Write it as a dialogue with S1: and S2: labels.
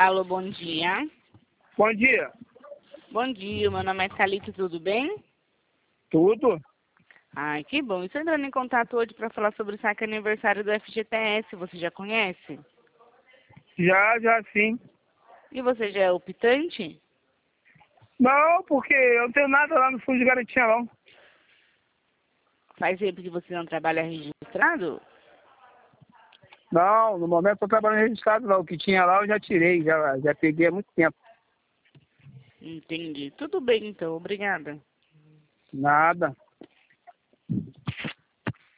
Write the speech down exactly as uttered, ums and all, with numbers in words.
S1: Alô, bom dia.
S2: Bom dia.
S1: Bom dia, meu nome é Thalita, tudo bem?
S2: Tudo?
S1: Ai, que bom. Estou entrando em contato hoje para falar sobre o saque aniversário do F G T S, você já conhece?
S2: Já, já sim.
S1: E você já é optante?
S2: Não, porque eu não tenho nada lá no fundo de garantia, não.
S1: Faz tempo que você não trabalha registrado?
S2: Não, no momento eu tô trabalhando registrado, não. O que tinha lá eu já tirei, já, já peguei há muito tempo.
S1: Entendi. Tudo bem, então. Obrigada.
S2: Nada.